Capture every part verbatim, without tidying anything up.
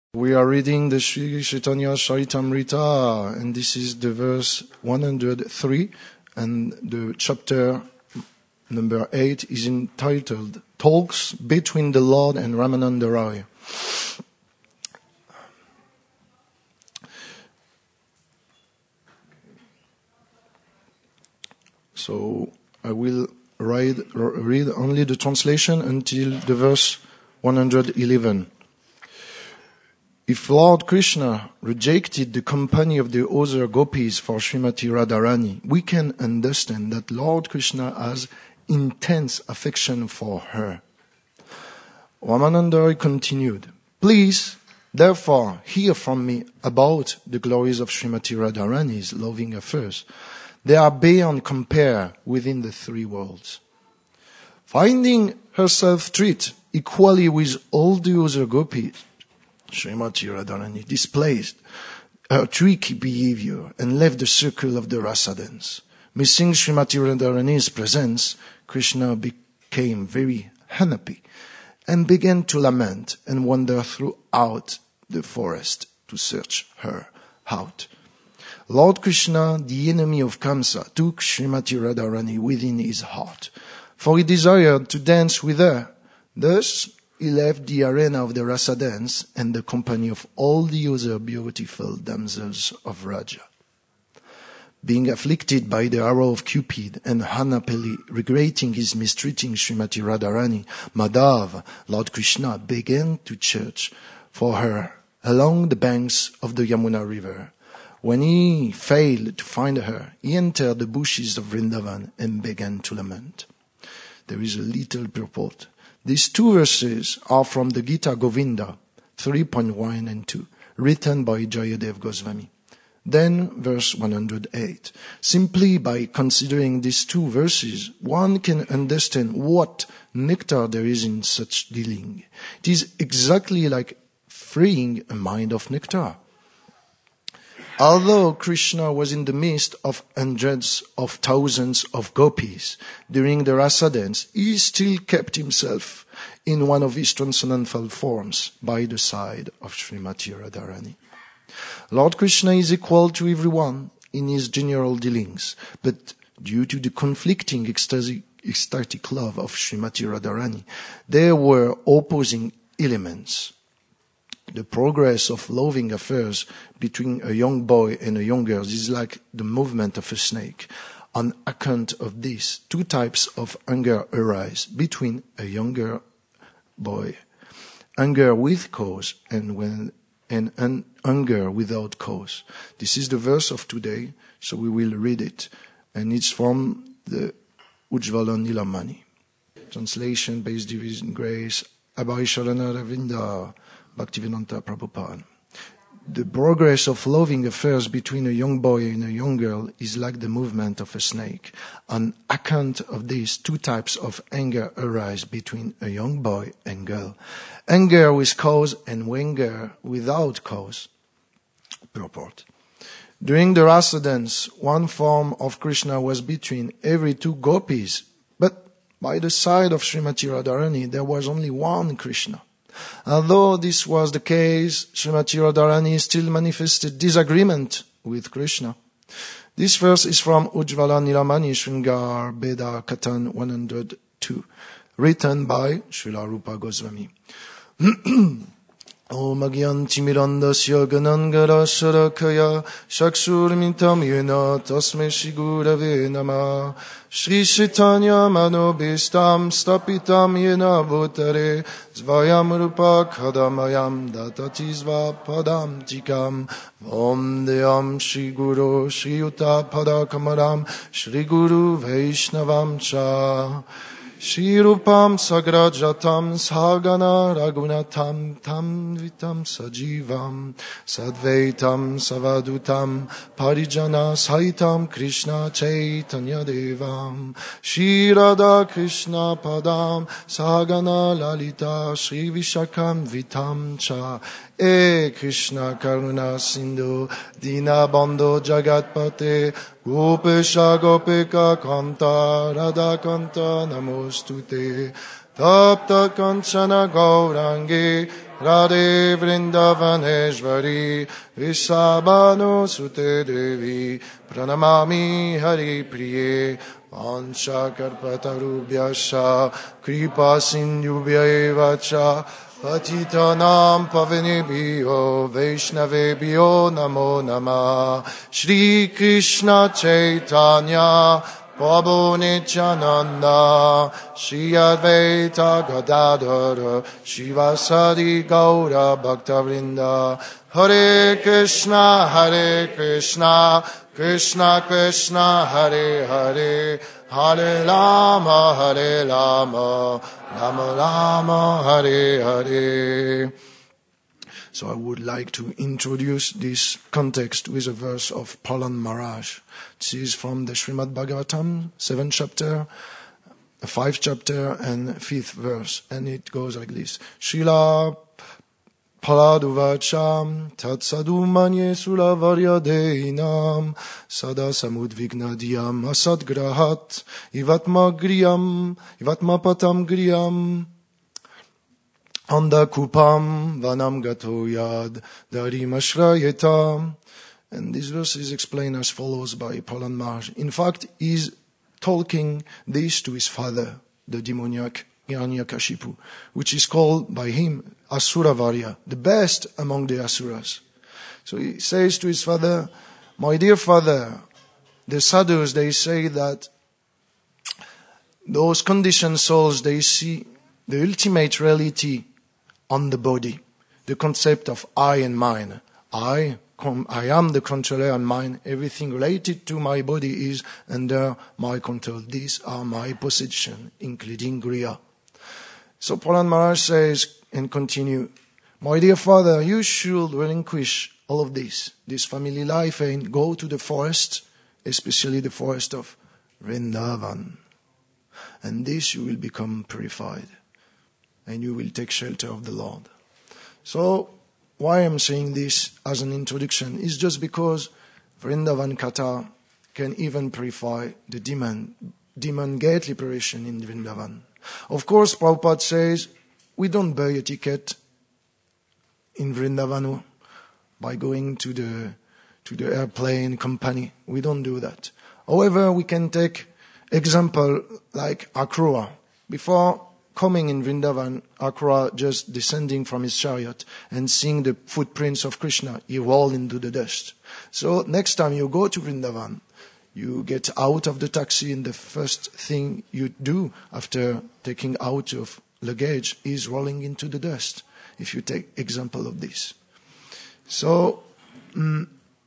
We are reading the Sri Chaitanya Charitamrita, and this is the verse one hundred three, and the chapter number eight is entitled Talks Between the Lord and Ramananda Rai. So I will read, read only the translation until the verse one hundred eleven. If Lord Krishna rejected the company of the other gopis for Srimati Radharani, we can understand that Lord Krishna has intense affection for her. Ramananda continued, Please, therefore, hear from me about the glories of Srimati Radharani's loving affairs. They are beyond compare within the three worlds. Finding herself treated equally with all the other gopis, Srimati Radharani displayed her tricky behavior and left the circle of the rasa dance. Missing Srimati Radharani's presence, Krishna became very unhappy and began to lament and wander throughout the forest to search her out. Lord Krishna, the enemy of Kamsa, took Srimati Radharani within his heart, for he desired to dance with her. Thus, he left the arena of the rasa dance and the company of all the other beautiful damsels of Raja. Being afflicted by the arrow of Cupid and unhappily regretting his mistreating Srimati Radharani, Madhav, Lord Krishna, began to search for her along the banks of the Yamuna river. When he failed to find her, he entered the bushes of Vrindavan and began to lament. There is a little purport. These two verses are from the Gita Govinda, three point one and two, written by Jayadev Goswami. Then, verse one hundred eight. Simply by considering these two verses, one can understand what nectar there is in such dealing. It is exactly like freeing a mind of nectar. Although Krishna was in the midst of hundreds of thousands of gopis during the rasa dance, he still kept himself in one of his transcendental forms by the side of Srimati Radharani. Lord Krishna is equal to everyone in his general dealings, but due to the conflicting ecstatic, ecstatic love of Srimati Radharani, there were opposing elements. The progress of loving affairs between a young boy and a young girl is like the movement of a snake. On account of this, two types of anger arise between a younger boy. Anger with cause and when and an anger without cause. This is the verse of today, so we will read it. And it's from the Ujjvala Nilamani. Translation based division grace, Abhay Sharana Ravinda, Bhaktivedanta Prabhupada. The progress of loving affairs between a young boy and a young girl is like the movement of a snake. On account of this, two types of anger arise between a young boy and girl. Anger with cause and anger without cause. Purport. During the rasa dance, one form of Krishna was between every two gopis, but by the side of Srimati Radharani, there was only one Krishna. Although this was the case, Srimati Radharani still manifested disagreement with Krishna. This verse is from Ujjvala Nilamani Shringar Beda Katan one hundred two, written by Srila Rupa Goswami. Om Agyanti Mirandasya Ganangara Sharakaya Shakshurmitam Yena Tasme Shigurave Nama Shri Chaitanya Manobhistam Stapitam Yena Bhutare Zvayam Rupa Kadamayam Datati Zva Padam Tikam Om Deyam Shri Guru Shri Yuta Pada Kamaram Shri Guru Vaishnavam Cha Shri Rupam Sagrajatam Sagana Ragunatam Tam Vitam Sajivam Sadvaitam Savadutam Parijana Saitam Krishna Chaitanya Devam Shri Radha Krishna Padam Sagana Lalita Shri Vishakam Vitam Cha E Krishna Karuna Sindhu Dina Bandho Jagatpate Gopesha Gopika Kanta Radha Kanta Namostute Tapta Kanchana Gaurange Radhe Vrindavaneshvari Vrishabhanu Sute Devi Pranamami Hari Priye Vansha Karpatarubhyascha Kripa Sindhubhya Cha Patitanam Pavanebhyo Vaishnavebhyo Namo Namah Shri Krishna Chaitanya Prabhu Nityananda Shri Advaita Gadadhara Shivasadi Gaura Bhaktavrinda Hare Krishna Hare Krishna Krishna Krishna Hare Hare Hare Rama Hare Rama Rama Rama Hare Hare. So I would like to introduce this context with a verse of Prahlad Maharaj. This is from the Srimad Bhagavatam, seventh chapter, fifth chapter, and fifth verse. And it goes like this. Srila Prahlad Uvacham Tat Sadhu Manye Sula Varyadeinam Sada Samudvigna Diyam Asad Grahat Ivatma Griyam Ivatma Patam Griyam Anda Kupam Vanam Gato Yad Darim Ashrayetam. And this verse is explained as follows by Prahlad Maharaj. In fact, he is talking this to his father, the demoniac Hiranyakashipu, which is called by him Asuravarya, the best among the Asuras. So he says to his father, my dear father, the sadhus, they say that those conditioned souls, they see the ultimate reality on the body, the concept of I and mine. I, I am the controller and mine. Everything related to my body is under my control. These are my possession, including Griya. So Prahlad Maharaj says, and continue, my dear father, you should relinquish all of this, this family life, and go to the forest, especially the forest of Vrindavan. And this you will become purified, and you will take shelter of the Lord. So, why I'm saying this as an introduction is just because Vrindavan Katha can even purify the demon, demon gate liberation in Vrindavan. Of course, Prabhupada says, we don't buy a ticket in Vrindavan by going to the to the airplane company. We don't do that. However, we can take example like Akrura. Before coming in Vrindavan, Akrura just descending from his chariot and seeing the footprints of Krishna, he rolled into the dust. So next time you go to Vrindavan, you get out of the taxi and the first thing you do after taking out of luggage is rolling into the dust, if you take example of this. So um,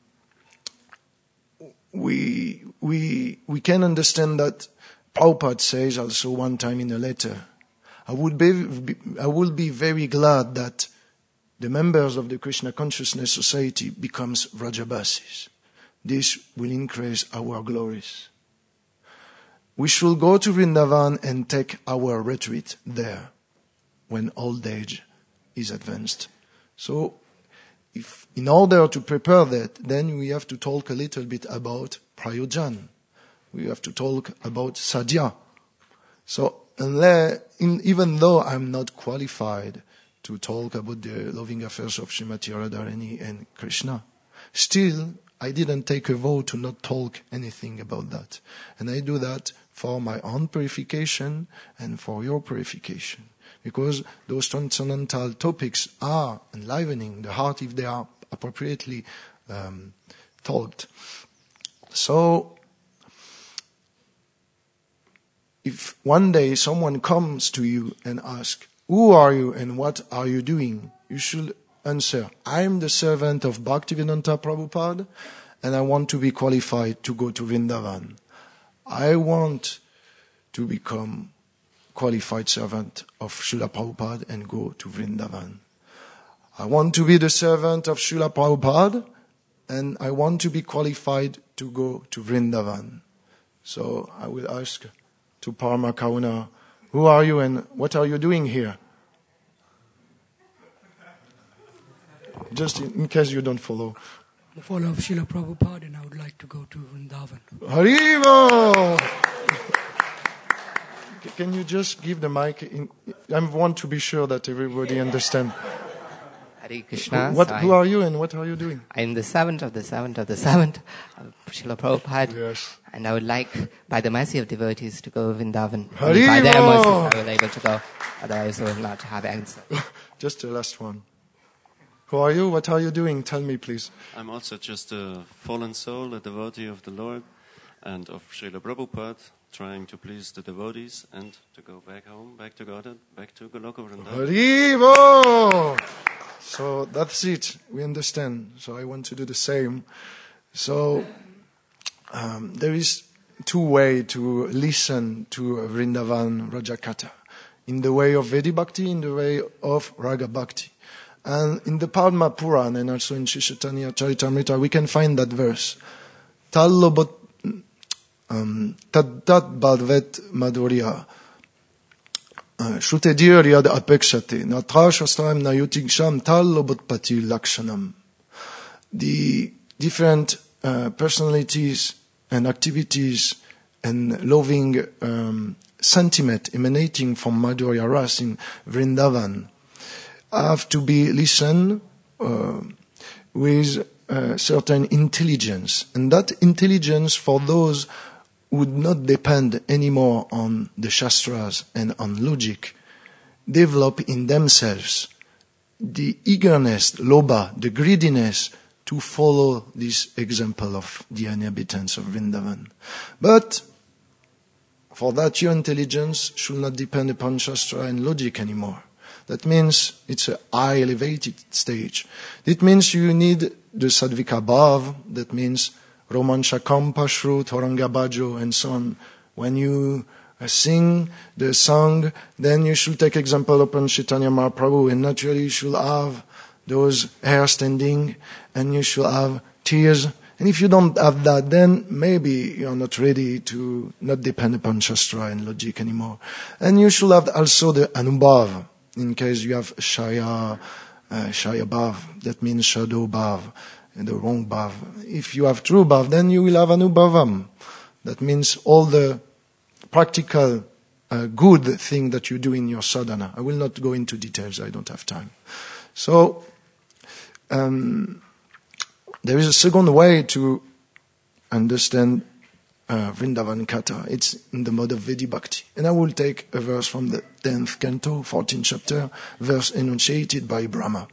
we we we can understand that Prabhupada says also one time in a letter, I would be I will be very glad that the members of the Krishna Consciousness Society becomes Vrajabasis. This will increase our glories. We should go to Vrindavan and take our retreat there when old age is advanced. So, if in order to prepare that, then we have to talk a little bit about Prayojan. We have to talk about Sadhya. So, unless, in, even though I'm not qualified to talk about the loving affairs of Srimati Radharani and Krishna, still, I didn't take a vow to not talk anything about that. And I do that for my own purification and for your purification. Because those transcendental topics are enlivening the heart if they are appropriately um, talked. So, if one day someone comes to you and asks, who are you and what are you doing? You should answer, I am the servant of Bhaktivedanta Prabhupada and I want to be qualified to go to Vrindavan. I want to become qualified servant of Srila Prabhupada and go to Vrindavan. I want to be the servant of Srila Prabhupada and I want to be qualified to go to Vrindavan. So I will ask to Parama Kauna, who are you and what are you doing here? Just in, in case you don't follow. I'm a follower of Srila Prabhupada and I would like to go to Vrindavan. Haribo! Can you just give the mic? In, I want to be sure that everybody understands. Hare Krishna. What, So who I, are you and what are you doing? I'm the servant of the servant of the servant of Srila Prabhupada. Yes. And I would like, by the mercy of devotees, to go Vrindavan. Hare Only by their Bo! mercy I will able to go. Otherwise I will not have answer. Just the last one. Who are you? What are you doing? Tell me, please. I'm also just a fallen soul, a devotee of the Lord and of Srila Prabhupada, trying to please the devotees and to go back home, back to Godhead, back to Goloka Vrindavan. Haribo! So that's it. We understand. So I want to do the same. So um, there is two ways to listen to Vrindavan Rajakatha. In the way of Vedi Bhakti, in the way of Raga Bhakti. And in the Padma Puran and also in Sri Chaitanya Charitamrita, we can find that verse. Tallobot um, Taddat Bhadvet Madhurya Shrutedir Yad Apekshate Natra Shastram Nayotiksham Tallobot Pati Lakshanam. The different uh, personalities and activities and loving um, sentiment emanating from Madhurya Ras in Vrindavan have to be listened uh, with uh, certain intelligence. And that intelligence for those who would not depend anymore on the Shastras and on logic, develop in themselves the eagerness, lobha, the greediness to follow this example of the inhabitants of Vrindavan. But for that, your intelligence should not depend upon Shastra and logic anymore. That means it's a high elevated stage. It means you need the Sadvika Bhav, that means Romancha Kampashru, Toranga Bhajo, and so on. When you uh, sing the song, then you should take example upon Chaitanya Mahaprabhu, and naturally you should have those hair standing, and you should have tears. And if you don't have that, then maybe you're not ready to not depend upon Shastra and logic anymore. And you should have also the Anubhav, in case you have Shaya, uh, Shaya Bhav, that means shadow Bhav, and the wrong Bhav. If you have true Bhav, then you will have Anubhavam. That means all the practical uh, good thing that you do in your sadhana. I will not go into details, I don't have time. So, um, there is a second way to understand uh, Vrindavan Katha. It's in the mode of Vedi Bhakti. And I will take a verse from the tenth canto, fourteenth chapter, verse enunciated by Brahma.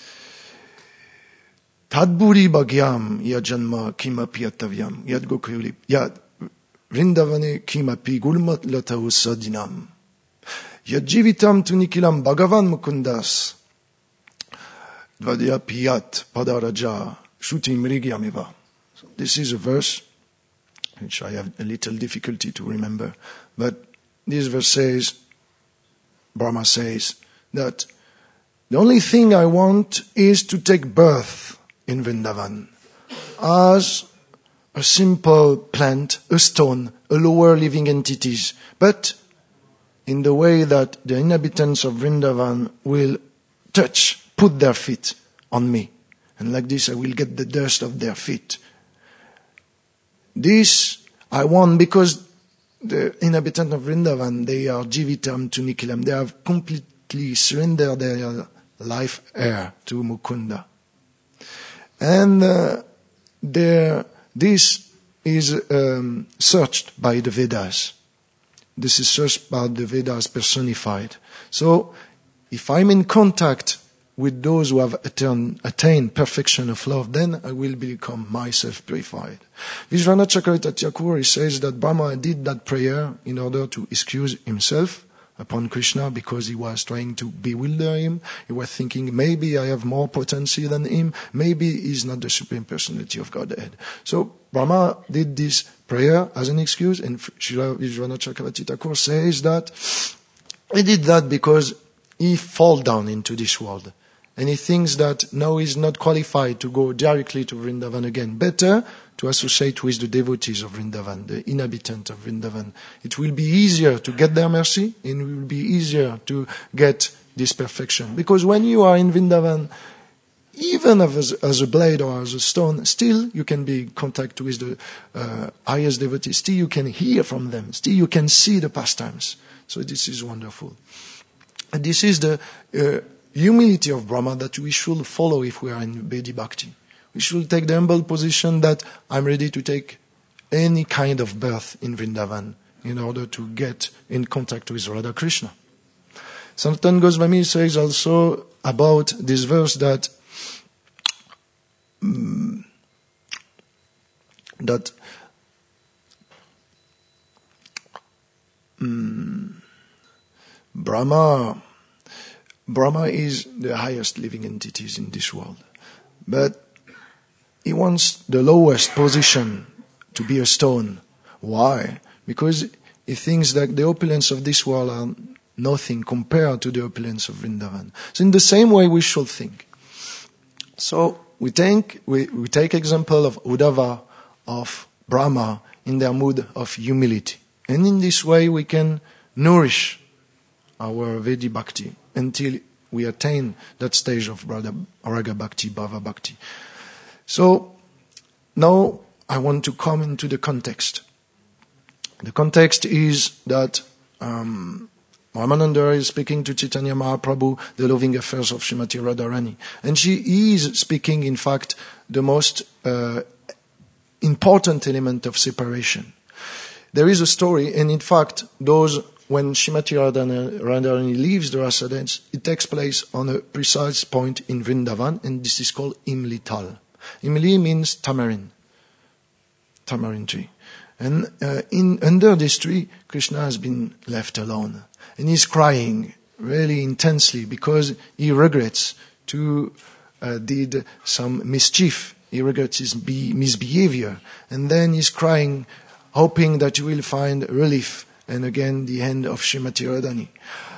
Tadburi bhagyam yajanma kimapi atavyam yad gokuli yad Vrindavane kimapi gulmat latahu sadinam yad jivitam tunikilam bhagavan mukundas dvadya piyat padaraja shuti mrigyamiva. So this is a verse which I have a little difficulty to remember, but this verse says, Brahma says, that the only thing I want is to take birth in Vrindavan as a simple plant, a stone, a lower living entities, but in the way that the inhabitants of Vrindavan will touch, put their feet on me. And like this I will get the dust of their feet. This I want because the inhabitants of Vrindavan, they are jivitam to Nikilam. They have completely surrendered their life air to Mukunda. And uh, this is um, searched by the Vedas. This is searched by the Vedas personified. So if I'm in contact with those who have attained, attained perfection of love, then I will become myself purified. Vishwanath Chakravarti Thakur says that Brahma did that prayer in order to excuse himself upon Krishna because he was trying to bewilder him. He was thinking, maybe I have more potency than him. Maybe he's not the Supreme Personality of Godhead. So Brahma did this prayer as an excuse, and Srila Vishwanath Chakravarti Thakur says that he did that because he fall down into this world. And he thinks that now he's not qualified to go directly to Vrindavan again. Better to associate with the devotees of Vrindavan, the inhabitants of Vrindavan. It will be easier to get their mercy, and it will be easier to get this perfection. Because when you are in Vrindavan, even as, as a blade or as a stone, still you can be in contact with the uh, highest devotees. Still you can hear from them. Still you can see the pastimes. So this is wonderful. And this is the uh, humility of Brahma that we should follow if we are in Vedi Bhakti. We should take the humble position that I'm ready to take any kind of birth in Vrindavan in order to get in contact with Radha Krishna. Sanatana Goswami says also about this verse that um, that um, Brahma Brahma is the highest living entities in this world, but he wants the lowest position to be a stone. Why? Because he thinks that the opulence of this world are nothing compared to the opulence of Vrindavan. So in the same way we should think. So we take, we, we take example of Uddhava, of Brahma in their mood of humility. And in this way we can nourish our Vedi Bhakti until we attain that stage of Raga Bhakti, Bhava Bhakti. So now I want to come into the context. The context is that um, Ramananda is speaking to Chaitanya Mahaprabhu, the loving affairs of Srimati Radharani. And she is speaking, in fact, the most uh, important element of separation. There is a story, and in fact, those when Srimati Radharani leaves the Rasa dance, it takes place on a precise point in Vrindavan, and this is called Imli Tal. Imli means tamarind, tamarind tree. And uh, in under this tree, Krishna has been left alone. And he's crying really intensely because he regrets to uh, did some mischief. He regrets his be- misbehavior. And then he's crying, hoping that he will find relief. And again, the end of Srimati Radharani.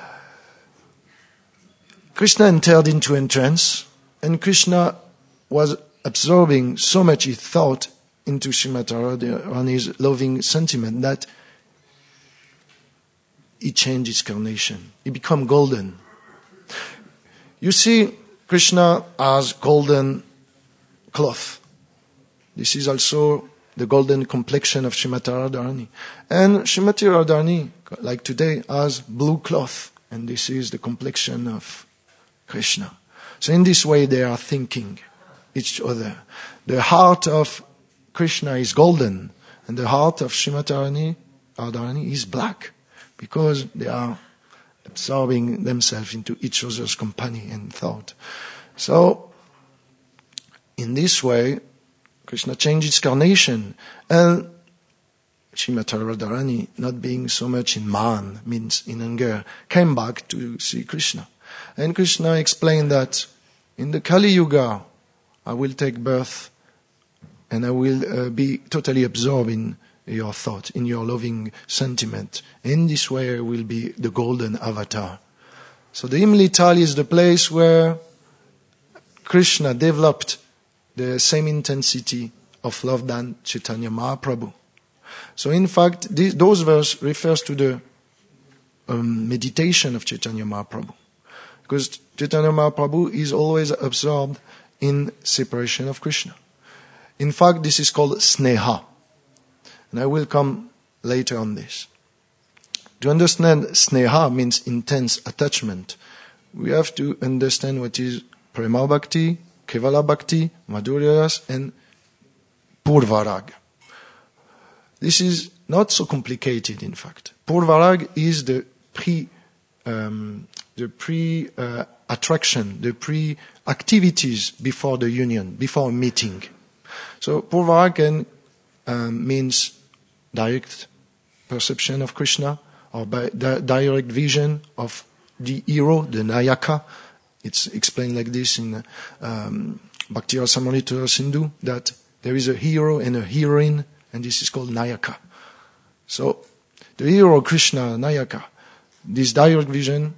Krishna entered into a trance, and Krishna was absorbing so much his thought into Srimati Radharani's loving sentiment that he changed his carnation. He became golden. You see, Krishna has golden cloth. This is also the golden complexion of Srimati Radharani. And Srimati Radharani, like today, has blue cloth. And this is the complexion of Krishna. So in this way they are thinking each other. The heart of Krishna is golden, and the heart of Srimati Radharani is black, because they are absorbing themselves into each other's company and thought. So, in this way, Krishna changed its carnation, and Srimati Radharani, not being so much in man, means in anger, came back to see Krishna. And Krishna explained that in the Kali Yuga, I will take birth and I will uh, be totally absorbed in your thought, in your loving sentiment. In this way I will be the golden avatar. So the Imli Tal is the place where Krishna developed the same intensity of love than Chaitanya Mahaprabhu. So in fact, this, those verses refers to the um, meditation of Chaitanya Mahaprabhu. Because Chaitanya Mahaprabhu is always absorbed in separation of Krishna. In fact, this is called sneha. And I will come later on this. To understand sneha means intense attachment, we have to understand what is Prema Bhakti, Kevala Bhakti, Madhurya Ras, and Purvarag. This is not so complicated, in fact. Purvarag is the pre, um, the pre uh, attraction, the pre activities before the union, before a meeting. So Purvarag um, means direct perception of Krishna, or by di- direct vision of the hero, the Nayaka. It's explained like this in um, Bhakti Rasamrita Sindhu, that there is a hero and a heroine, and this is called Nayaka. So the hero Krishna, Nayaka, this direct vision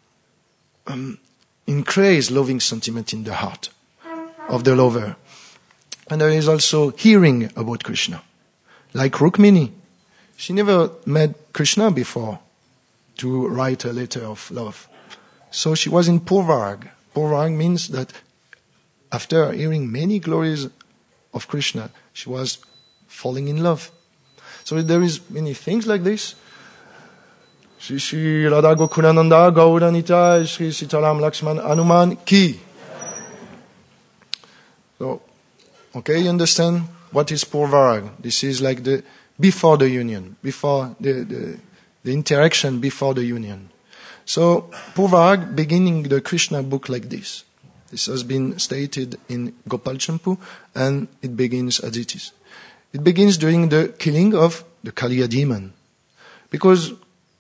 um, increases loving sentiment in the heart of the lover. And there is also hearing about Krishna. Like Rukmini, she never met Krishna before to write a letter of love. So she was in Purvarag. Purvarag means that after hearing many glories of Krishna, she was falling in love. So there is many things like this. Shri Shri Radha Gokulananda Gauranita Shri Sitaram Lakshman Hanuman Ki. So, okay, you understand what is Purvarag? This is like the before the union, before the, the, the interaction before the union. So, Purvarag beginning the Krishna book like this. This has been stated in Gopal Champu, and it begins as it is. It begins during the killing of the Kaliya demon. Because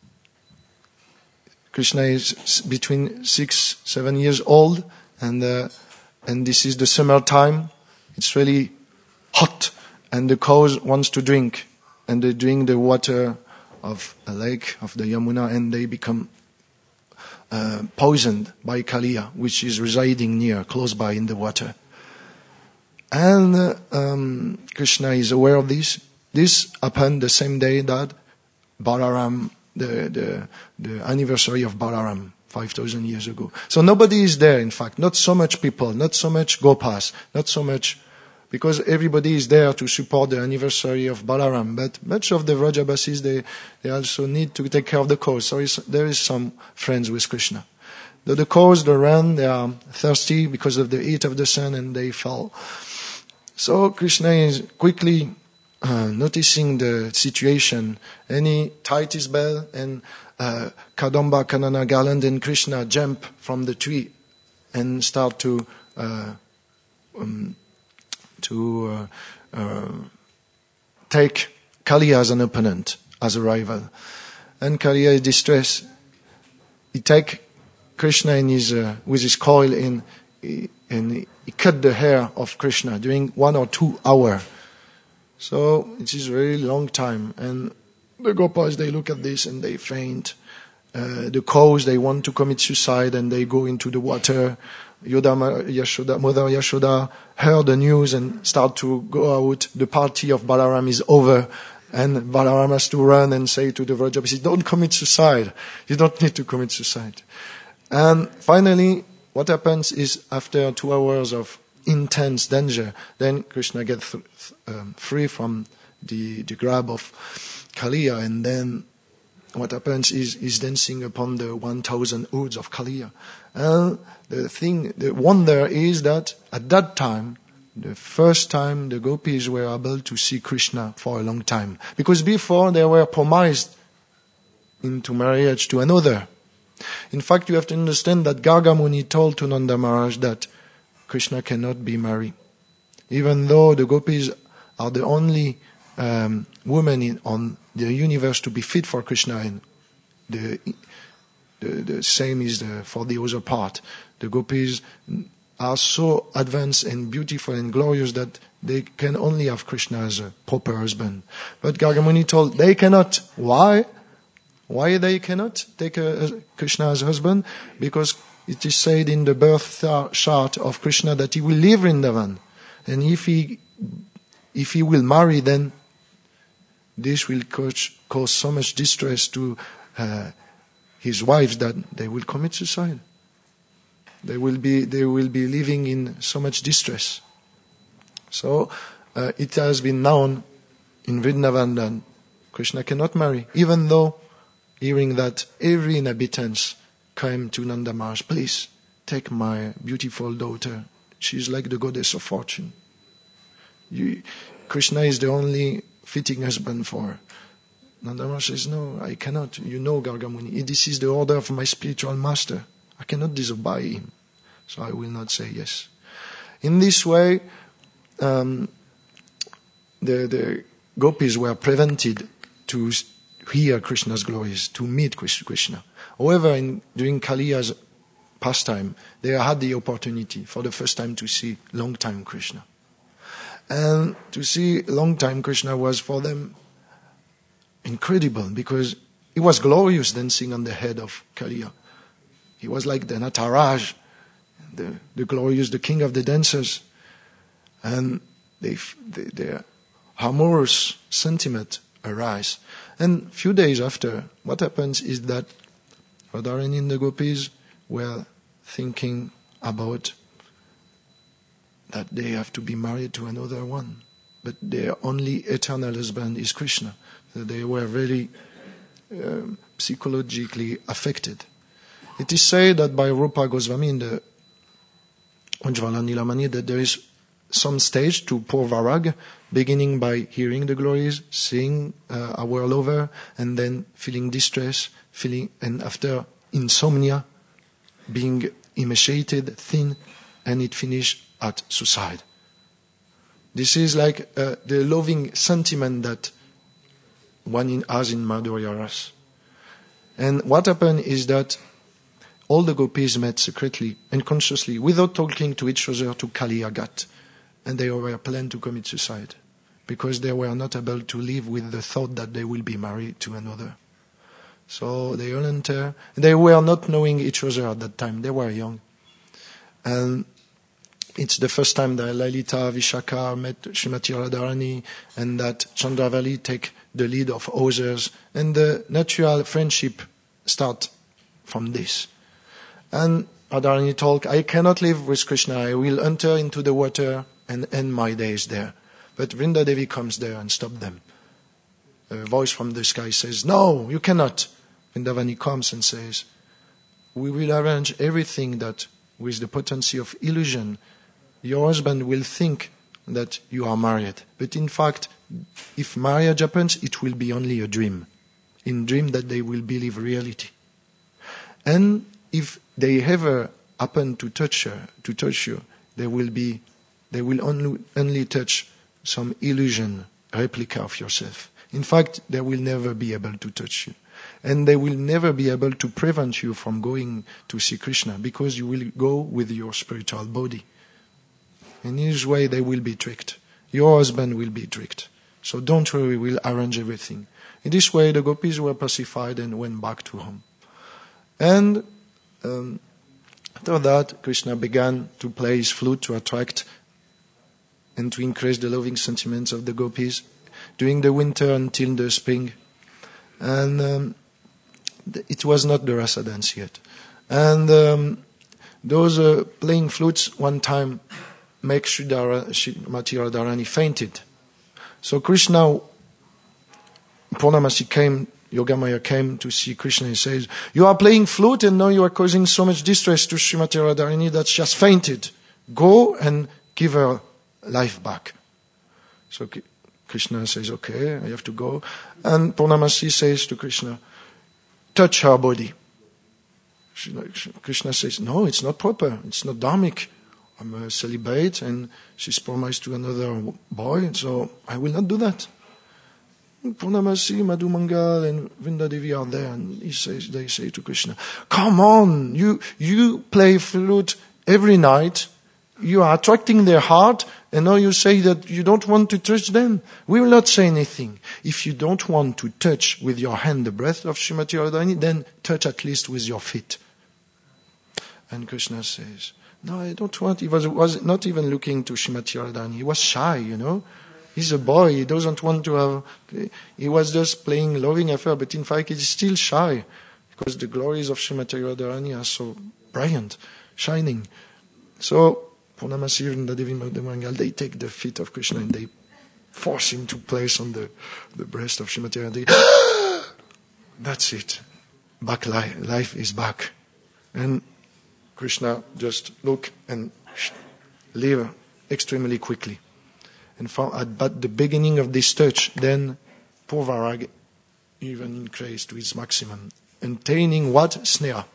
Krishna is between six, seven years old, and uh, and this is the summer time. It's really hot, and the cows wants to drink, and they drink the water of a lake, of the Yamuna, and they become uh, poisoned by Kaliya, which is residing near, close by in the water. And uh, um, Krishna is aware of this. This happened the same day that Balaram, the, the, the anniversary of Balaram, five thousand years ago. So nobody is there, in fact. Not so much people, not so much Gopas, not so much, because everybody is there to support the anniversary of Balaram. But much of the Vrajabasis, they, they also need to take care of the cows. So there is some friends with Krishna. The, the cows, they run, they are thirsty because of the heat of the sun, and they fall. So Krishna is quickly uh, noticing the situation, and he tied his bell, and uh, Kadamba, Kanana, Garland, and Krishna jump from the tree and start to uh, um, to uh, uh, take Kaliya as an opponent, as a rival. And Kaliya is distressed. He take Krishna in his uh, with his coil in. He, and he cut the hair of Krishna during one or two hours. So it is a very long time. And the Gopas, they look at this and they faint. Uh, the cows, they want to commit suicide and they go into the water. Yodama, Yashoda, Mother Yashoda heard the news and start to go out. The party of Balaram is over. And Balaram has to run and say to the Vrajabasis, don't commit suicide. You don't need to commit suicide. And finally, what happens is after two hours of intense danger, then Krishna gets th- um, free from the, the grab of Kaliya, and then what happens is he's dancing upon the one thousand hoods of Kaliya. And the thing, the wonder is that at that time, the first time the gopis were able to see Krishna for a long time. Because before they were promised into marriage to another. In fact, you have to understand that Garga Muni told to Nanda Maharaj that Krishna cannot be married. Even though the gopis are the only um, women in, on the universe to be fit for Krishna, and the, the, the same is the, for the other part. The gopis are so advanced and beautiful and glorious that they can only have Krishna as a proper husband. But Garga Muni told they cannot. Why? Why they cannot take a, a Krishna as husband? Because it is said in the birth chart of Krishna that he will leave Vrindavan. And if he if he will marry, then this will cause, cause so much distress to uh, his wives that they will commit suicide. They will be they will be living in so much distress. So uh, it has been known in Vrindavan that Krishna cannot marry, even though hearing that every inhabitant came to Nanda Maharaj, please take my beautiful daughter. She's like the goddess of fortune. You, Krishna is the only fitting husband for her. Nanda Maharaj says, no, I cannot. You know, Garga Muni, this is the order of my spiritual master. I cannot disobey him. So I will not say yes. In this way, um, the, the gopis were prevented to hear Krishna's glories, to meet Krishna. However, in, during Kaliya's pastime, they had the opportunity for the first time to see long-time Krishna. And to see long-time Krishna was for them incredible, because he was glorious dancing on the head of Kaliya. He was like the Nataraj, the, the glorious, the king of the dancers. And they, they, their amorous sentiment arise. And a few days after, what happens is that Radharani and the gopis were thinking about that they have to be married to another one. But their only eternal husband is Krishna. So they were very um, psychologically affected. It is said that by Rupa Goswami in the Ujjvala Nilamani that there is some stage to Purvarag, beginning by hearing the glories, seeing uh, our lover, and then feeling distress, feeling, and after insomnia, being emaciated, thin, and it finished at suicide. This is like uh, the loving sentiment that one in, has in Madhurya Ras. And what happened is that all the gopis met secretly and consciously, without talking to each other, to Kaliyagat. And they were planned to commit suicide because they were not able to live with the thought that they will be married to another. So they all enter. They were not knowing each other at that time. They were young. And it's the first time that Lalita Vishaka met Srimati Radharani and that Chandravali take the lead of others. And the natural friendship start from this. And Radharani told, I cannot live with Krishna. I will enter into the water and end my days there. But Vrinda Devi comes there and stops them. A voice from the sky says, no, you cannot. Vrindavani comes and says, we will arrange everything that with the potency of illusion, your husband will think that you are married. But in fact, if marriage happens, it will be only a dream. In dream that they will believe reality. And if they ever happen to touch her, to touch you, they will be, they will only, only touch some illusion, replica of yourself. In fact, they will never be able to touch you. And they will never be able to prevent you from going to see Krishna because you will go with your spiritual body. In this way, they will be tricked. Your husband will be tricked. So don't worry, we'll arrange everything. In this way, the gopis were pacified and went back to home. And um, after that, Krishna began to play his flute to attract and to increase the loving sentiments of the gopis during the winter until the spring. And um, it was not the rasa dance yet. And um, those uh, playing flutes one time make Srimati Radharani fainted. So Krishna, Purnamasi came, Yogamaya came to see Krishna and says, you are playing flute and now you are causing so much distress to Srimati Radharani that she has fainted. Go and give her life back. So Krishna says, okay, I have to go. And Purnamasi says to Krishna, touch her body. Krishna says, no, it's not proper. It's not dharmic. I'm a celibate and she's promised to another boy, so I will not do that. Purnamasi, Madhumangal and Vrinda Devi are there and he says, they say to Krishna, come on, you, you play flute every night. You are attracting their heart and now you say that you don't want to touch them. We will not say anything. If you don't want to touch with your hand the breath of Srimati Radharani, then touch at least with your feet. And Krishna says, no, I don't want. He was, was not even looking to Srimati Radharani. He was shy, you know. He's a boy. He doesn't want to have... He was just playing loving affair, but in fact he's still shy because the glories of Srimati Radharani are so brilliant, shining. So Purnamasi and the Devi Madhumangal, they take the feet of Krishna and they force him to place on the, the breast of Srimati Radharani. That's it. Back life, life is back. And Krishna just look and leave extremely quickly. And from, at the beginning of this touch, then Purvarag even increased to its maximum, attaining what? Sneha.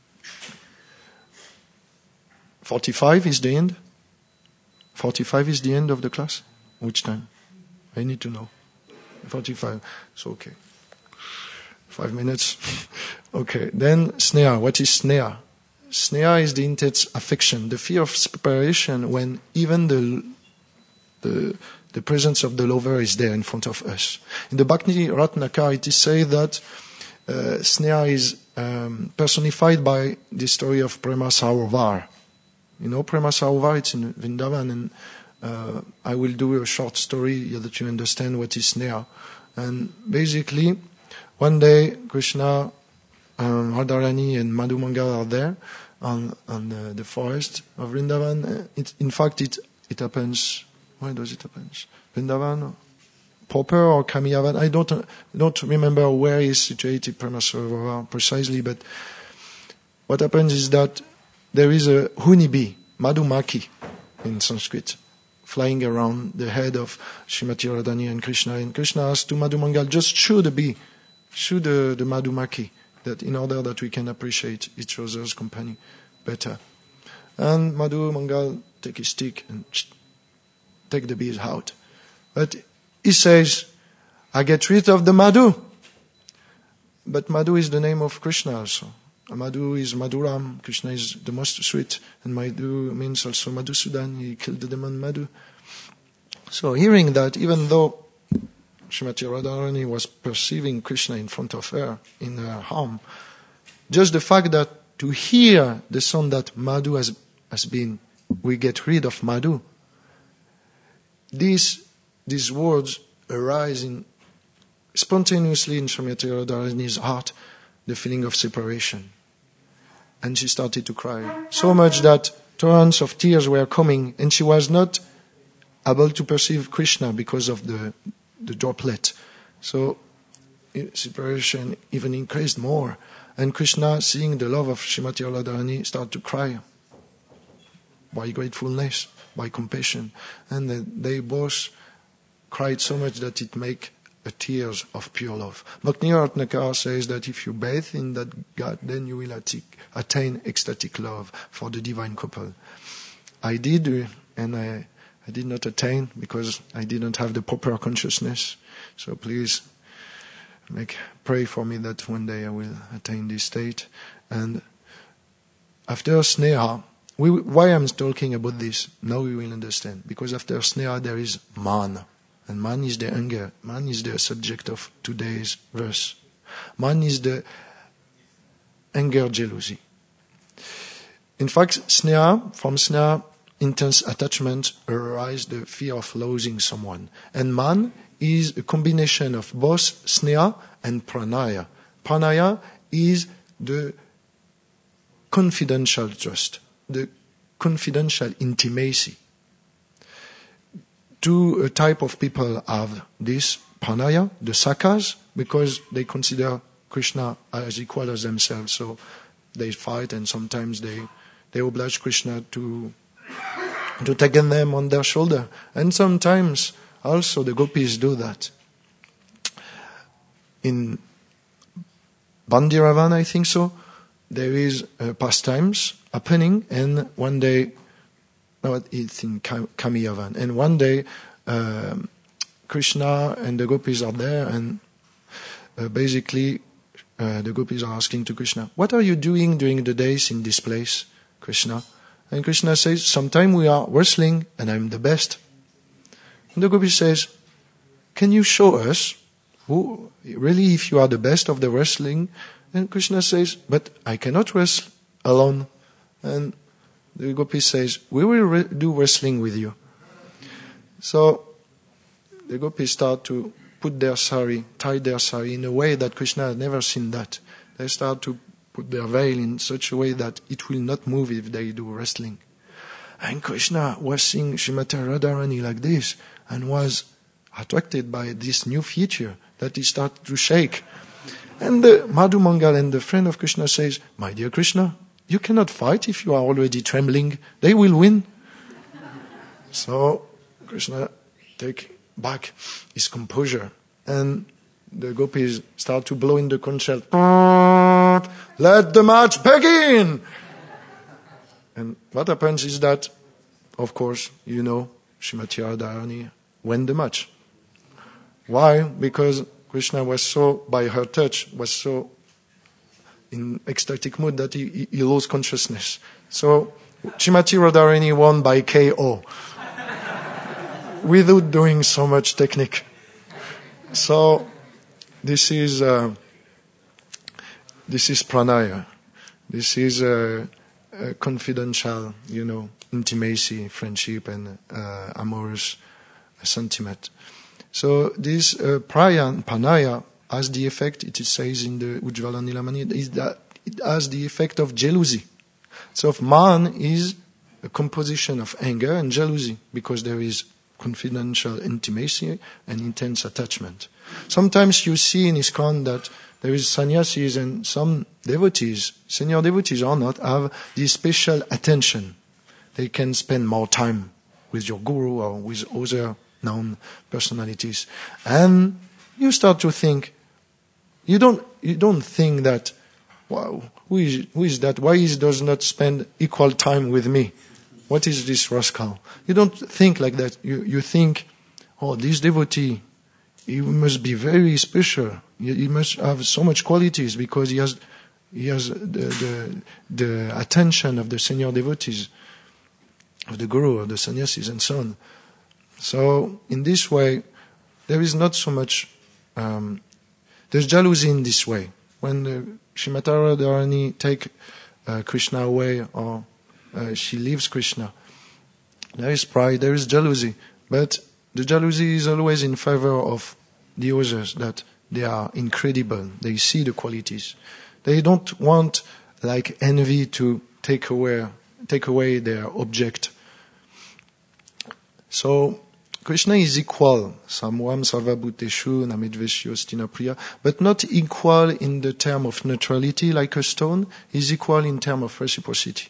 forty-five is the end? forty-five is the end of the class? Which time? I need to know. forty-five. So, okay. Five minutes. Okay. Then Sneha. What is Sneha? Sneha is the intense affection, the fear of separation when even the the the presence of the lover is there in front of us. In the Bhakti Ratnakar, it is said that uh, Sneha is um, personified by the story of Prema Sarovar. You know Prema Sarovar, it's in Vrindavan, and uh, I will do a short story so that you understand what is Sneha. And basically, one day Krishna, um, Radharani and Madhumangal are there on, on the, the forest of Vrindavan. It, in fact, it, it happens... Where does it happen? Vrindavan, Popper or Kamiyavan. I don't don't remember where is situated Prema Sarovar precisely, but what happens is that there is a honeybee, Madhumaki in Sanskrit, flying around the head of Srimati Radharani and Krishna. And Krishna asked to Madhumangal, just shoot the bee, shoot the, the Madhumaki, that in order that we can appreciate each other's company better. And Madhumangal take his stick and take the bees out. But he says, I get rid of the Madhu. But Madhu is the name of Krishna also. Madhu is Madhuram, Krishna is the most sweet, and Madhu means also Madhusudan, he killed the demon Madhu. So hearing that, even though Srimati Radharani was perceiving Krishna in front of her, in her home, just the fact that to hear the sound that Madhu has, has been, we get rid of Madhu, these, these words arise in, spontaneously in Srimati Radharani's heart, the feeling of separation. And she started to cry. So much that torrents of tears were coming, and she was not able to perceive Krishna because of the, the droplet. So separation even increased more. And Krishna, seeing the love of Srimati Radharani, started to cry by gratefulness, by compassion. And they both cried so much that it made tears of pure love. Bhakti-Vinod Ratnakar says that if you bathe in that God, then you will attain ecstatic love for the divine couple. I did, and I, I did not attain because I didn't have the proper consciousness. So please make pray for me that one day I will attain this state. And after Sneha, we, why I'm talking about this, now you will understand. Because after Sneha there is Man. And man is the anger. Man is the subject of today's verse. Man is the anger, jealousy. In fact, sneha, from sneha, intense attachment, arises the fear of losing someone. And man is a combination of both sneha and pranaya. Pranaya is the confidential trust, the confidential intimacy. Two type of people have this pranaya, the sakas, because they consider Krishna as equal as themselves. So they fight, and sometimes they they oblige Krishna to to take them on their shoulder. And sometimes also the gopis do that. In Bandiravan, I think so, there is uh, pastimes happening, and one day. No, it's in Kamiyavan. And one day, um, Krishna and the gopis are there, and uh, basically uh, the gopis are asking to Krishna, what are you doing during the days in this place, Krishna? And Krishna says, sometime we are wrestling, and I'm the best. And the gopi says, can you show us, who, really, if you are the best of the wrestling? And Krishna says, but I cannot wrestle alone. And the gopi says, we will re- do wrestling with you. So the gopis start to put their sari, tie their sari in a way that Krishna had never seen that. They start to put their veil in such a way that it will not move if they do wrestling. And Krishna was seeing Srimati Radharani like this and was attracted by this new feature that he started to shake. And the Madhumangal and the friend of Krishna says, my dear Krishna, you cannot fight if you are already trembling. They will win. So Krishna take back his composure, and the gopis start to blow in the conch shell. Let the match begin! And what happens is that, of course, you know, Srimati Radharani won the match. Why? Because Krishna was so, by her touch, was so in ecstatic mood that he, he lost consciousness. So Srimati Radharani won by K O without doing so much technique. So this is uh, this is pranaya. This is a, a confidential, you know, intimacy, friendship, and uh, amorous sentiment. So this uh, praya and pranaya has the effect, it says in the Ujjvala Nilamani, is that it has the effect of jealousy. So man is a composition of anger and jealousy, because there is confidential intimacy and intense attachment. Sometimes you see in ISKCON that there is sannyasis and some devotees, senior devotees or not, have this special attention. They can spend more time with your guru or with other known personalities. And you start to think, you don't, you don't think that, wow, who is, who is that? Why he does not spend equal time with me? What is this rascal? You don't think like that. You, you think, oh, this devotee, he must be very special. He, he must have so much qualities because he has, he has the, the, the attention of the senior devotees, of the guru, of the sannyasis, and so on. So, in this way, there is not so much, um, there's jealousy in this way. When uh, Srimati Radharani take uh, Krishna away or uh, she leaves Krishna, there is pride, there is jealousy. But the jealousy is always in favor of the others, that they are incredible, they see the qualities. They don't want, like envy, to take away, take away their object. So, Krishna is equal, samvam sarvabhuteshu namedveshyo stinapriya, but not equal in the term of neutrality like a stone, is equal in term of reciprocity.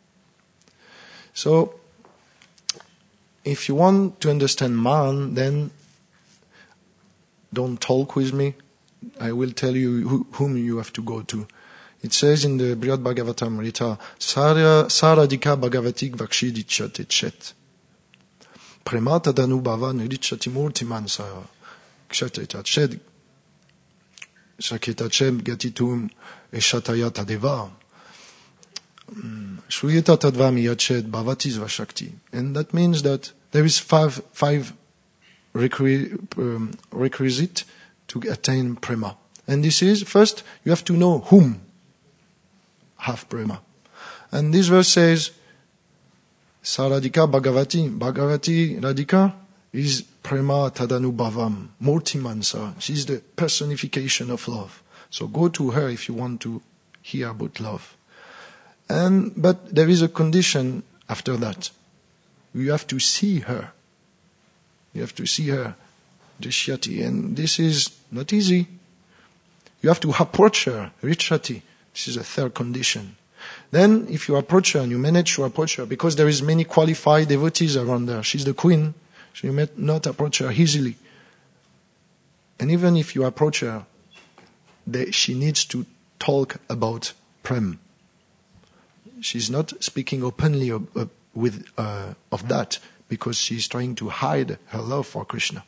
So, if you want to understand man, then don't talk with me. I will tell you who, whom you have to go to. It says in the Brihad Bhagavatamrita, Saradhika Bhagavati Gvakshidichat Chet. Premata Danubhava Nirichati Murti Mansa Kshateta Ched Shaketa Ched Gatitum Eshatayata Deva Shuyeta Tadvami Yached Bhavatis Vashakti. And that means that there is five five requisite um, requisite to attain prema. And this is, first, you have to know whom have prema. And this verse says, Saradhika Bhagavati. Bhagavati Radhika is prema tadanubhavam, murtimansa. She is the personification of love. So go to her if you want to hear about love. And but there is a condition after that. You have to see her. You have to see her, Drishyati. And this is not easy. You have to approach her, Richati. This is a third condition. Then, if you approach her and you manage to approach her, because there is many qualified devotees around her, she's the queen, so you may not approach her easily. And even if you approach her, they, she needs to talk about prem. She's not speaking openly of, of, with, uh, of that, because she's trying to hide her love for Krishna.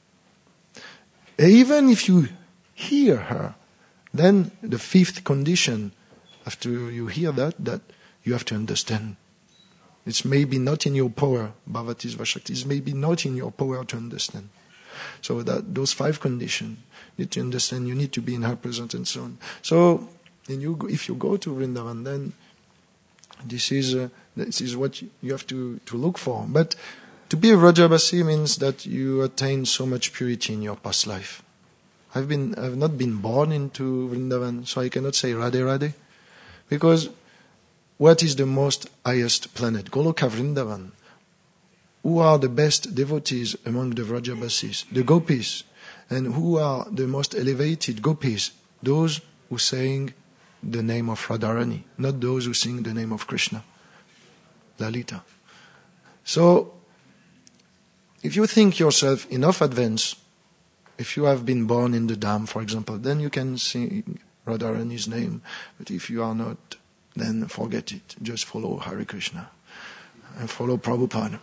Even if you hear her, then the fifth condition, after you hear that, that you have to understand. It's maybe not in your power, Bhavatis Vashakti, it's maybe not in your power to understand. So that those five conditions, you need to understand, you need to be in her presence and so on. So and you, if you go to Vrindavan, then this is uh, this is what you have to, to look for. But to be a Vrajabasi means that you attain so much purity in your past life. I've been I've not been born into Vrindavan, so I cannot say Radhe Radhe. Because what is the most highest planet? Goloka Vrindavan. Who are the best devotees among the Vrajabasis? The Gopis. And who are the most elevated Gopis? Those who sing the name of Radharani, not those who sing the name of Krishna, Lalita. So, if you think yourself enough advanced, if you have been born in the dam, for example, then you can sing Radharani's name. But if you are not, then forget it. Just follow Hare Krishna and follow Prabhupada.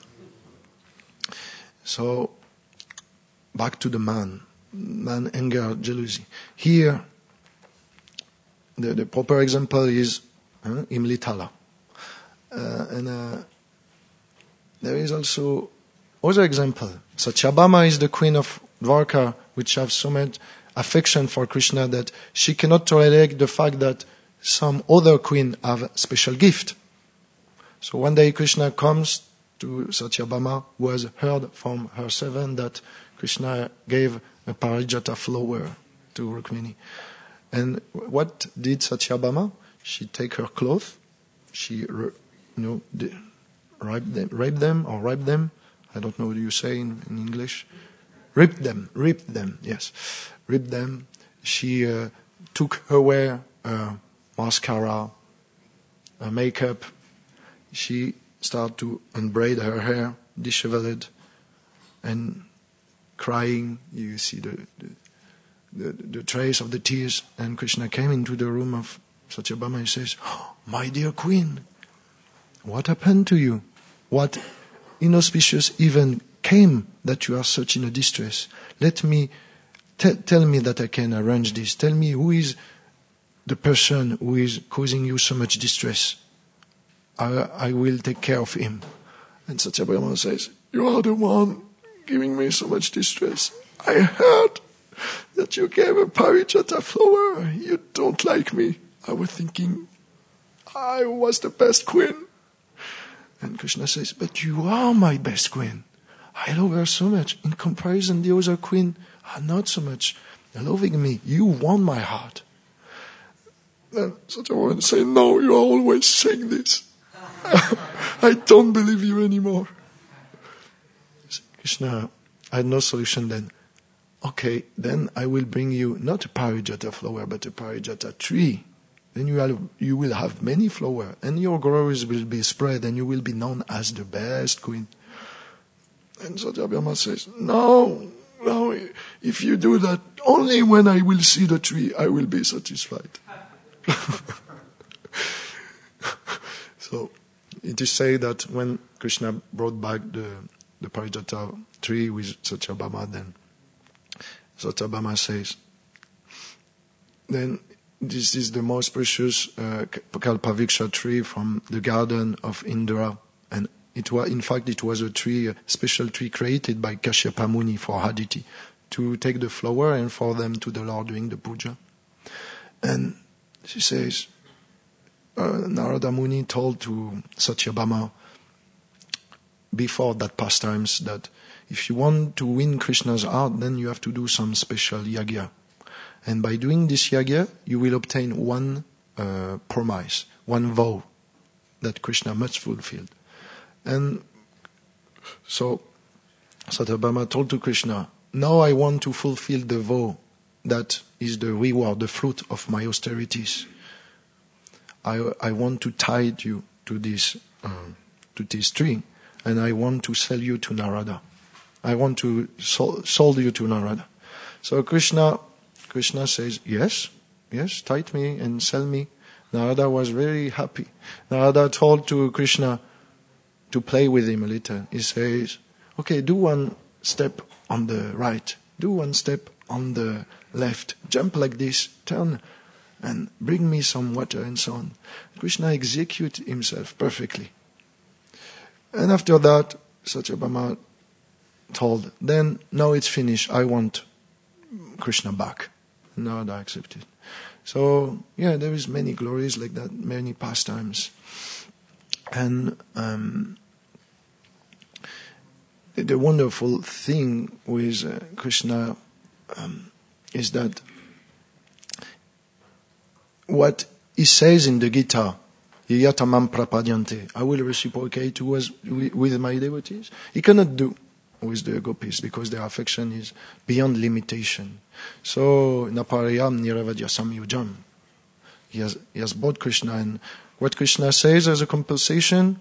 So, back to the man. Man, anger, jealousy. Here, the, the proper example is uh, Imlitala. Uh, and uh, there is also other example. Satyabhama is the queen of Dwarka, which have so much affection for Krishna that she cannot tolerate the fact that some other queen have a special gift. So one day Krishna comes to Satyabhama, who has heard from her servant that Krishna gave a parijata flower to Rukmini. And what did Satyabhama? She take her cloth, she you know, wrap them, wrap them or wrap them I don't know what you say in, in English. Ripped them, ripped them, yes. Ripped them. She uh, took away her mascara, her makeup. She started to unbraid her hair, disheveled, and crying. You see the, the the the trace of the tears. And Krishna came into the room of Satyabhama and says, oh, my dear queen, what happened to you? What inauspicious event came that you are such in a distress? Let me, t- tell me that I can arrange this. Tell me who is the person who is causing you so much distress. I, I will take care of him. And Satyabhama says, you are the one giving me so much distress. I heard that you gave a parijata flower. You don't like me. I was thinking I was the best queen. And Krishna says, but you are my best queen. I love her so much. In comparison, the other queen are not so much loving me. You won my heart. Then Satyabhama says, no, you are always saying this. I don't believe you anymore. Krishna had no solution then. Okay, then I will bring you not a parijata flower, but a parijata tree. Then you, have, you will have many flowers, and your glories will be spread, and you will be known as the best queen. And Satyabhama says, no, no, if you do that, only when I will see the tree, I will be satisfied. So, it is said that when Krishna brought back the, the parijata tree with Satyabhama, then Satyabhama says, then this is the most precious uh, Kalpavriksha tree from the garden of Indra. And it was, in fact, it was a tree, a special tree created by Kashyapa Muni for Aditi, to take the flower and for them to the Lord doing the puja. And she says, uh, Narada Muni told to Satyabhama before that pastimes that if you want to win Krishna's heart, then you have to do some special yagya. And by doing this yagya, you will obtain one uh, promise, one vow that Krishna must fulfill. And so Satyabhama told to Krishna, now I want to fulfill the vow that is the reward, the fruit of my austerities. I, I want to tie you to this, uh, to this tree, and I want to sell you to Narada. I want to sold, sold you to Narada. So Krishna, Krishna says, yes, yes, tie me and sell me. Narada was very happy. Narada told to Krishna to play with him a little. He says, okay, do one step on the right, do one step on the left, jump like this, turn, and bring me some water and so on. Krishna executes himself perfectly. And after that, Satyabhama told, then, now it's finished, I want Krishna back. Narada accepted. So, yeah, there is many glories like that, many pastimes. And um, the, the wonderful thing with uh, Krishna um, is that what he says in the Gita, Yatamam prapadyante, I will reciprocate with, with my devotees. He cannot do with the gopis because their affection is beyond limitation. So, naparayam niravadya samyujam. He has, he has bought Krishna, and what Krishna says as a compensation,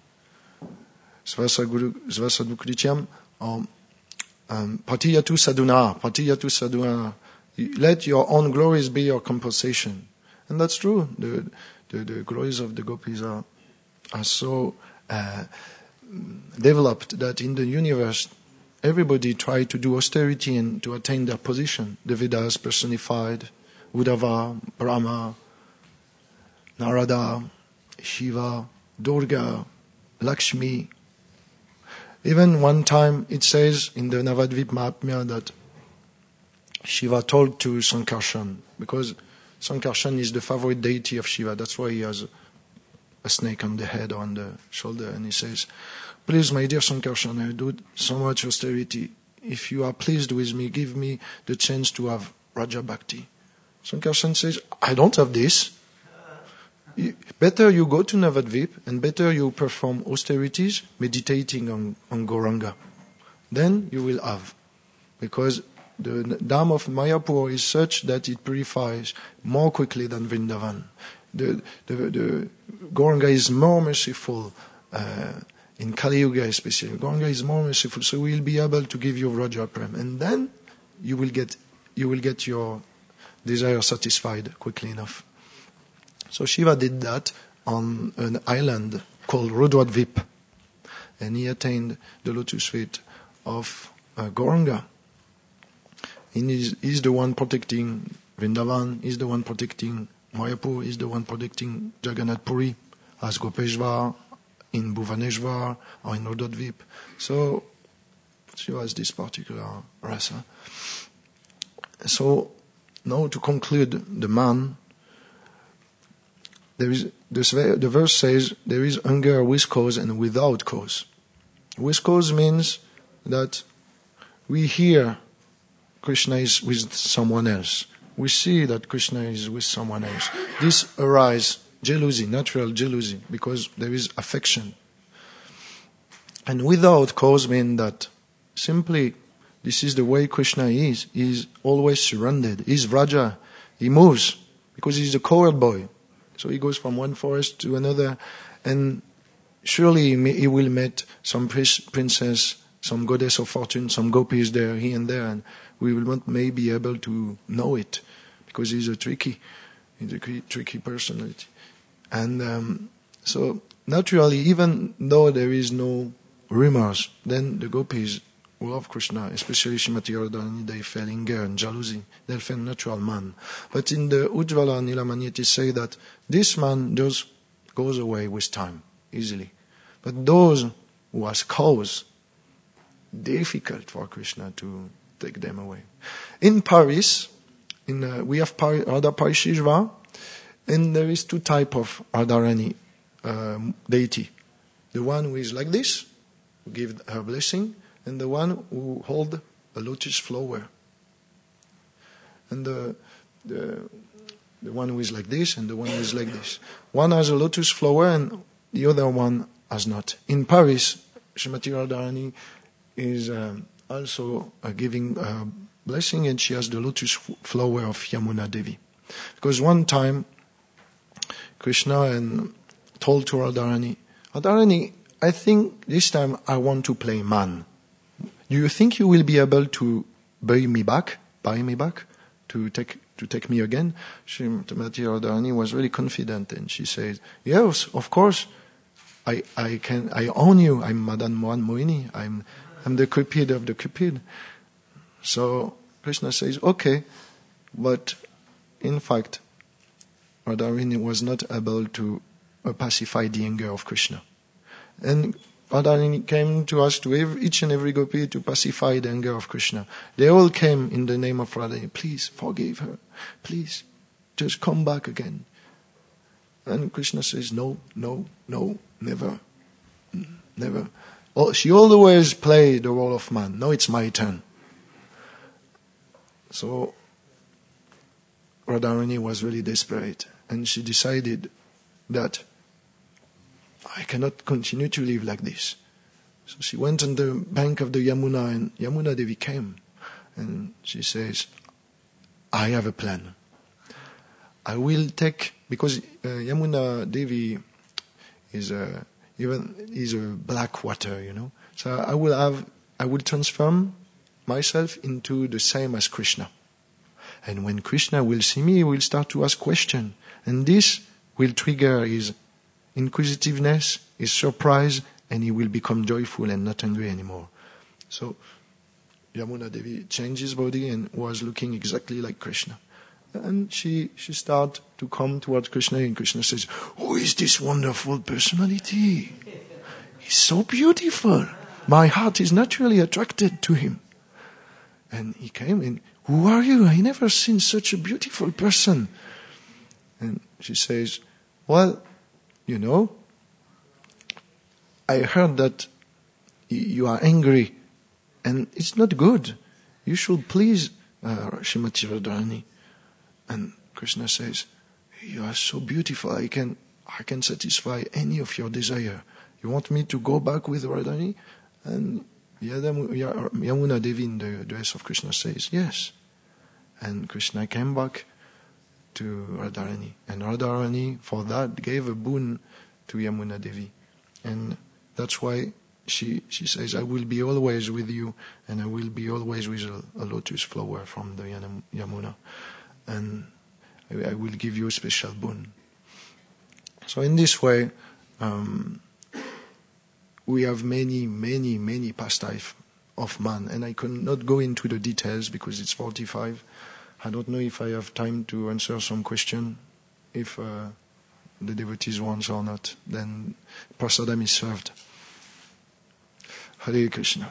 svasadukrityam, um, um, patiyatu sadhuna, patiyatu sadhuna. Let your own glories be your compensation. And that's true. The, the, the glories of the gopis are, are so uh, developed that in the universe, everybody tried to do austerity and to attain their position. The Vedas personified, Uddhava, Brahma, Narada, Shiva, Durga, Lakshmi. Even one time it says in the Navadvip Mahatmya that Shiva told to Sankarshan, because Sankarshan is the favorite deity of Shiva, that's why he has a snake on the head or on the shoulder, and he says, please, my dear Sankarshan, I do so much austerity. If you are pleased with me, give me the chance to have Raja Bhakti. Sankarshan says, I don't have this. you, better you go to Navadvip and better you perform austerities, meditating on, on Gauranga. Then you will have. Because the Dham of Mayapur is such that it purifies more quickly than Vrindavan. The, the, the Gauranga is more merciful, uh, in Kali Yuga especially. Gauranga is more merciful, so we will be able to give you Vraja Prem. And then you will get you will get your desire satisfied quickly enough. So Shiva did that on an island called Rudradvip. And he attained the lotus feet of uh, Gauranga. And he's, he's the one protecting Vrindavan, he's the one protecting Mayapur, he's the one protecting Jagannath Puri, as Gopeshvar, in Bhuvaneshwar, or in Rudradvip. So Shiva has this particular rasa. So now to conclude the man, there is this, the verse says there is hunger with cause and without cause. With cause means that we hear Krishna is with someone else. We see that Krishna is with someone else. This arises jealousy, natural jealousy, because there is affection. And without cause means that simply this is the way Krishna is. He is always surrendered. He is Vraja. He moves because he is a cowherd boy. So he goes from one forest to another, and surely he will meet some princess, some goddess of fortune, some gopis there, here and there, and we will not maybe be able to know it because he's a tricky, he's a tricky personality. And um, so naturally, even though there is no rumors, then the gopis who love Krishna, especially Srimati Radharani, they fell in anger and jealousy. They fell natural man. But in the Ujjvala Nilamani, it is say that this man just goes away with time, easily. But those who has cause, difficult for Krishna to take them away. In Paris, in uh, we have Par- Radha Parishishva, and there is two type of Radharani um, deity. The one who is like this, who give her blessing, and the one who hold a lotus flower. And the, the the one who is like this and the one who is like this. One has a lotus flower and the other one has not. In Paris, Srimati Radharani is um, also uh, giving a blessing, and she has the lotus flower of Yamuna Devi. Because one time, Krishna and told to Radharani, Radharani, I think this time I want to play man. Do you think you will be able to buy me back, buy me back, to take to take me again? Srimati Radharani was really confident, and she said, yes, of course, I I can I own you. I'm Madan Mohan Mohini. I'm I'm the Cupid of the Cupid. So Krishna says, okay, but in fact, Radharani was not able to uh, pacify the anger of Krishna. And Radharani came to ask to every, each and every gopi to pacify the anger of Krishna. They all came in the name of Radharani. Please forgive her. Please, just come back again. And Krishna says, no, no, no, never, never. Oh, she always played the role of man. Now it's my turn. So Radharani was really desperate, and she decided that I cannot continue to live like this. So she went on the bank of the Yamuna, and Yamuna Devi came, and she says, I have a plan. I will take, because uh, Yamuna Devi is a, even is a black water, you know. So I will have, I will transform myself into the same as Krishna. And when Krishna will see me, he will start to ask questions. And this will trigger his inquisitiveness, his surprise, and he will become joyful and not angry anymore. So Yamuna Devi changed his body and was looking exactly like Krishna. And she she started to come towards Krishna, and Krishna says, who is this wonderful personality? He's so beautiful. My heart is naturally attracted to him. And he came and, who are you? I never seen such a beautiful person. And she says, well, you know, I heard that you are angry, and it's not good. You should please uh, Srimati Radharani. And Krishna says, you are so beautiful. I can I can satisfy any of your desire. You want me to go back with Radharani? And Yadamu- Ya- Yamuna Devi in the dress of Krishna says, yes. And Krishna came back to Radharani. And Radharani, for that, gave a boon to Yamuna Devi. And that's why she she says, I will be always with you, and I will be always with a, a lotus flower from the Yanam- Yamuna. And I, I will give you a special boon. So in this way, um, we have many, many, many pastimes of man. And I cannot go into the details because it's forty-five. I don't know if I have time to answer some question. If uh, the devotees want or not, then prasadam is served. Hare Krishna.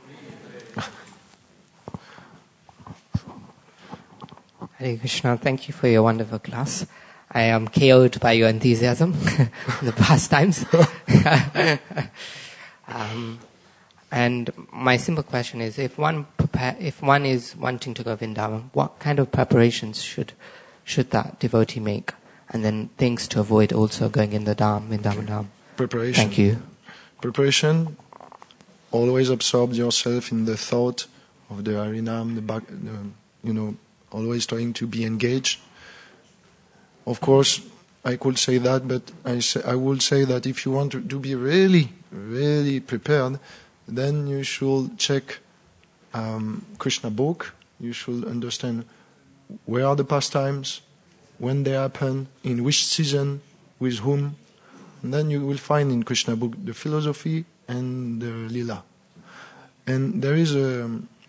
Hare Krishna, thank you for your wonderful class. I am K O'd by your enthusiasm in the past times. um, and my simple question is, if one prepare, if one is wanting to go Vrindavan, what kind of preparations should should that devotee make? And then things to avoid also going in the Dham, Vrindavan Dham. Preparation. Thank you. Preparation. Always absorb yourself in the thought of the Harinam, the, back, the you know, always trying to be engaged. Of course, I could say that, but I say, I would say that if you want to, to be really, really prepared, then you should check um, Krishna book. You should understand where are the pastimes, when they happen, in which season, with whom. And then you will find in Krishna book the philosophy and the lila. And there is a,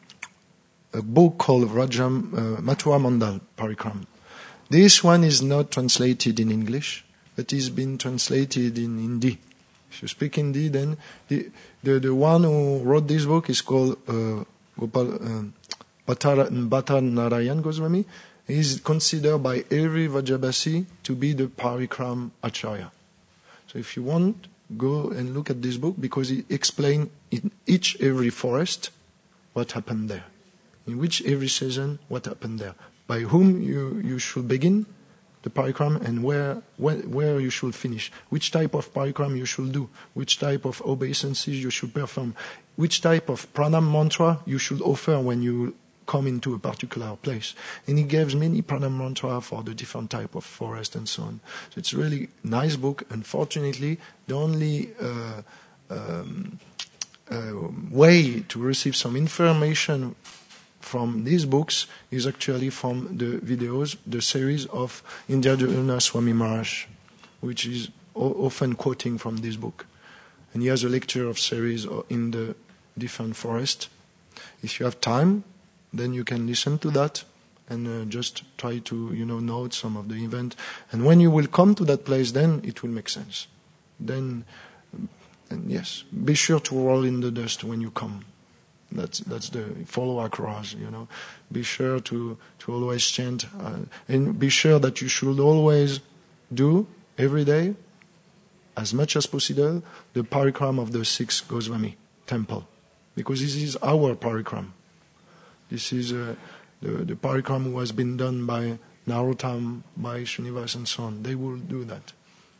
a book called Rajam uh, Mathura Mandal Parikram. This one is not translated in English, but is been translated in Hindi. If you speak Hindi, then the the, the one who wrote this book is called uh, Gopal uh, Bhattara Bhattara Narayan Goswami. He is considered by every Vajrabasi to be the Parikram Acharya. So if you want, go and look at this book, because it explains in each every forest what happened there, in which every season what happened there, by whom you, you should begin the parikram, and where, where where you should finish, which type of parikram you should do, which type of obeisances you should perform, which type of pranam mantra you should offer when you come into a particular place. And he gives many pranam mantra for the different type of forest and so on. So it's a really nice book. Unfortunately, the only uh, um, uh, way to receive some information from these books is actually from the videos, the series of Indradurna Swami Maharaj, which is o- often quoting from this book. And he has a lecture of series in the different forest. If you have time, then you can listen to that and uh, just try to, you know, note some of the event. And when you will come to that place, then it will make sense. Then, and yes, be sure to roll in the dust when you come. That's that's the follow across, you know. Be sure to, to always chant. Uh, and be sure that you should always do, every day, as much as possible, the parikram of the six Goswami temple. Because this is our parikram. This is uh, the, the parikram who has been done by Narottam, by Srinivas and so on. They will do that.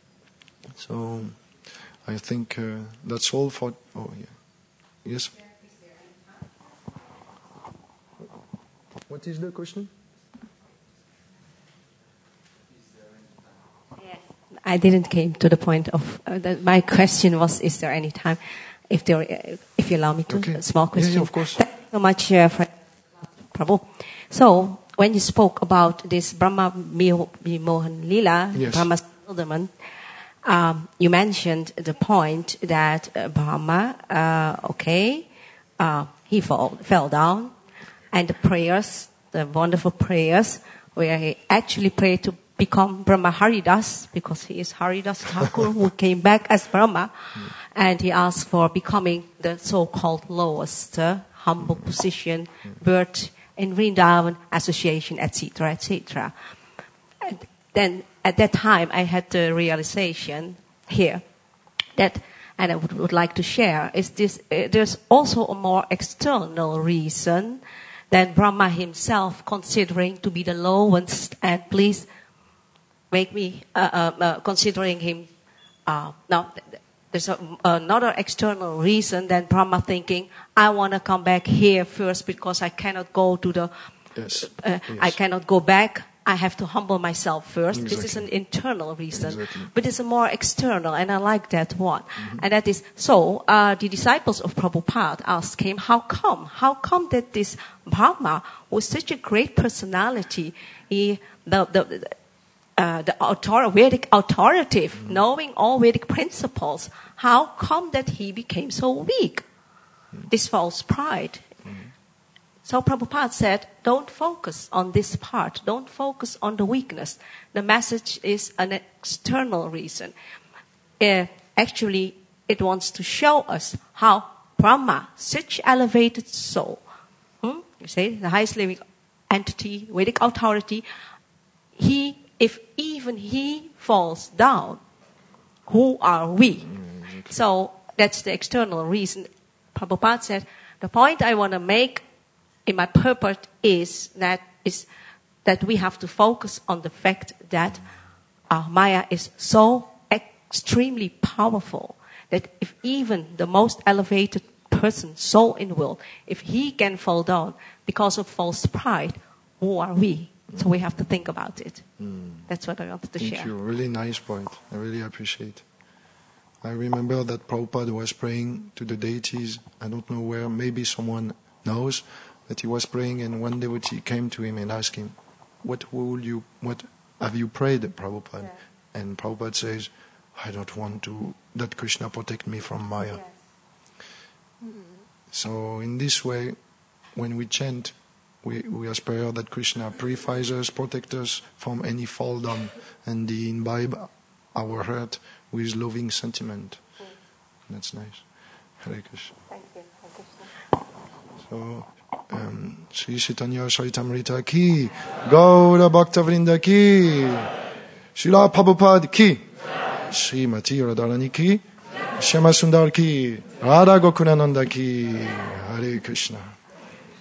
So, I think uh, that's all for... Oh, yeah. Yes? What is the question? Yes, I didn't came to the point of... Uh, the, my question was, is there any time? If there, uh, if you allow me to, Okay. a small question. Yeah, yeah, of course. Thank you so much, uh, for Prabhu. So, when you spoke about this Brahma Vimohan Lila, Yes. Brahma Silderman, um, you mentioned the point that uh, Brahma, uh, okay, uh, he fall, fell down, and the prayers, the wonderful prayers, where he actually prayed to become Brahma Haridas, because he is Haridas Thakur, who came back as Brahma, and he asked for becoming the so-called lowest, uh, humble position, birth in Vrindavan association, et cetera, et cetera. And then at that time, I had the realization here that, and I would, would like to share, is this: uh, there's also a more external reason than Brahma himself considering to be the lowest. And please make me uh, uh, uh, considering him. Uh, now, there's a, another external reason than Brahma thinking, I want to come back here first because I cannot go to the. Yes. Uh, yes. I cannot go back. I have to humble myself first. Exactly. This is an internal reason. Exactly. But it's a more external, and I like that one. Mm-hmm. And that is, so uh, the disciples of Prabhupada asked him, how come? How come that this Brahma was such a great personality, he, the, the, uh, the author, Vedic authoritative, mm-hmm. knowing all Vedic principles, how come that he became so weak? Mm-hmm. This false pride. So Prabhupada said, don't focus on this part. Don't focus on the weakness. The message is an external reason. Uh, actually, it wants to show us how Brahma, such elevated soul, hmm, you say, the highest living entity, Vedic authority, he, if even he falls down, who are we? So that's the external reason. Prabhupada said, the point I want to make in my purport is that is that we have to focus on the fact that our Maya is so extremely powerful that if even the most elevated person, soul in the world, if he can fall down because of false pride, who are we? So we have to think about it. Mm. That's what I wanted to Thank share. Thank you. Really nice point. I really appreciate. I remember that Prabhupada was praying to the deities. I don't know where. Maybe someone knows. That he was praying, and one devotee came to him and asked him, "What will you? What have you prayed, Prabhupada?" Yeah. And Prabhupada says, "I don't want to that Krishna protect me from Maya." Yes. Mm-hmm. So in this way, when we chant, we we aspire that Krishna purifies us, protects us from any fall down, and he imbibe our heart with loving sentiment. Mm-hmm. That's nice. Hare Krishna. Thank you. Hare Krishna. So. Um, Sri Chaitanya Charitamrita ki, Gaura Bhaktavrinda ki, Srila Prabhupada ki, Srimati Radharani ki, Shyama Sundar ki, Radha Gokunananda ki, Hare Krishna.